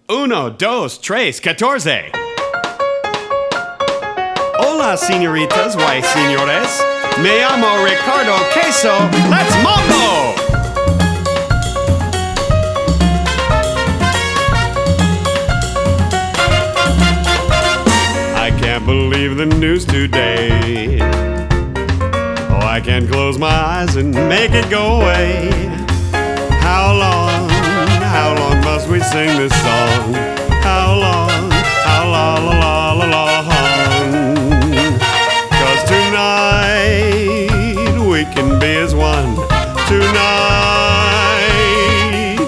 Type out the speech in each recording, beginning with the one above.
Uno, dos, tres, catorce. Hola, señoritas, why, señores? Me llamo Ricardo Queso. Let's mambo! I can't believe the news today. Oh, I can't close my eyes and make it go away. How long must we sing this song? How long, long? 'Cause tonight we can be as one. Tonight,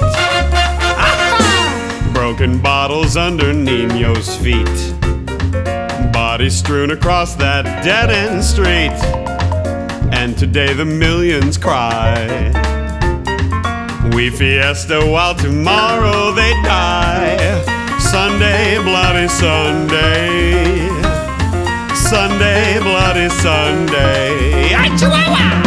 broken bottles under Nino's feet, bodies strewn across that dead-end street. And today the millions cry. We fiesta while tomorrow they die. Sunday, bloody Sunday. Sunday, bloody Sunday. Ay, Chihuahua!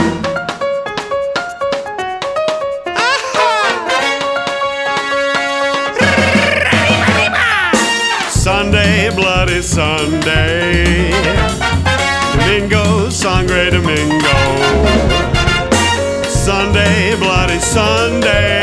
Sunday, bloody Sunday. Domingo, sangre Domingo. Sunday, bloody Sunday.